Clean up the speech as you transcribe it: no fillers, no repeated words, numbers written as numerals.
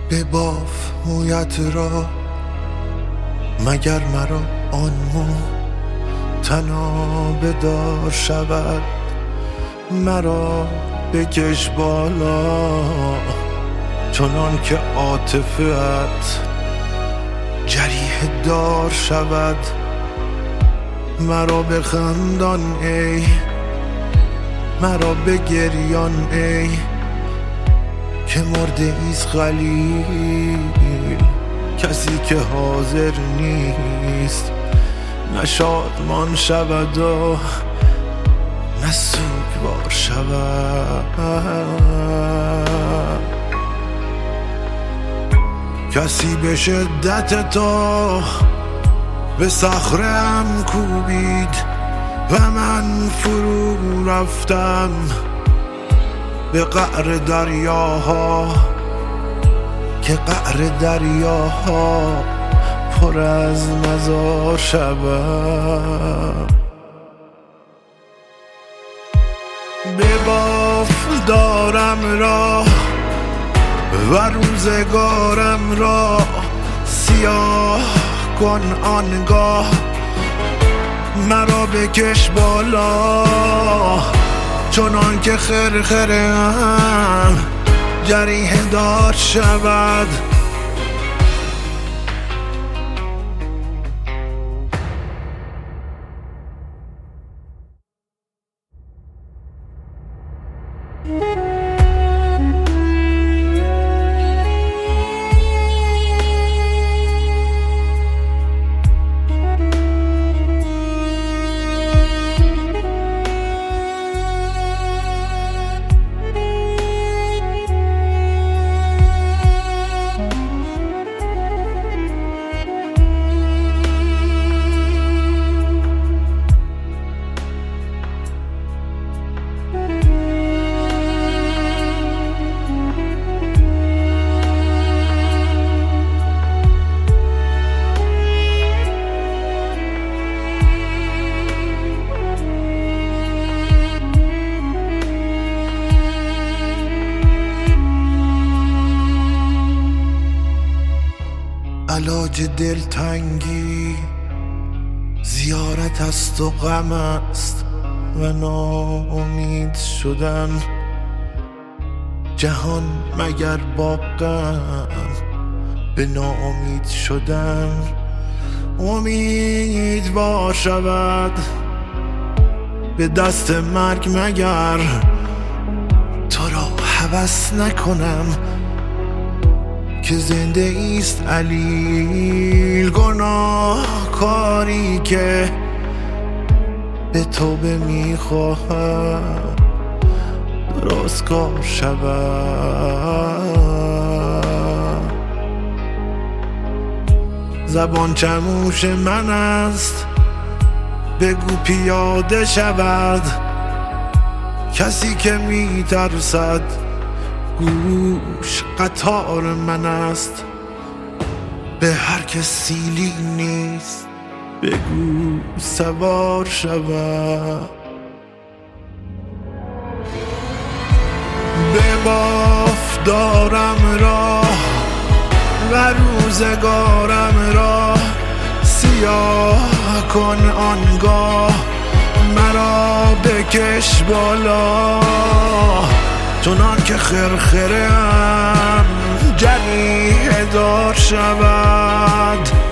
بباف مویت را مگر مرا آن مو تناب دار شود. مرا بکش بالا چنان که عاطفه‌ات جریح دار شود. مرا بخندان ای مرا بگریان ای که مرده ایست خلیل، کسی که حاضر نیست نه شادمان شود و نه سوگوار شود. کسی به شدت تو به صخره‌ام کوبید و من فرو رفتم به قعر دریاها که قعر دریاها پر از مزار شود. بباف دارم را و روزگارم را سیاه کن آنگاه. مرا بکش بالا چنان که خرخره‌ام جریح دار شود. علاج دلتنگی زیارت است و غم است و ناامید شدن. جهان مگر با غم به ناامید شدن امیدوار شود. به دست مرگ مگر تو را هوس نکنم که زنده ایست علیل. گناه کاری که به توبه میخواهد درستکار شود. زبان چموش من است بگو پیاده شود. کسی که میترسد گوش قطار من است. به هر که سیلی نیست بگو سوار شود. بباف دارم را و روزگارم را سیاه کن آنگاه. مرا بکش بالا چنان که خرخره‌ام جریح دار شود.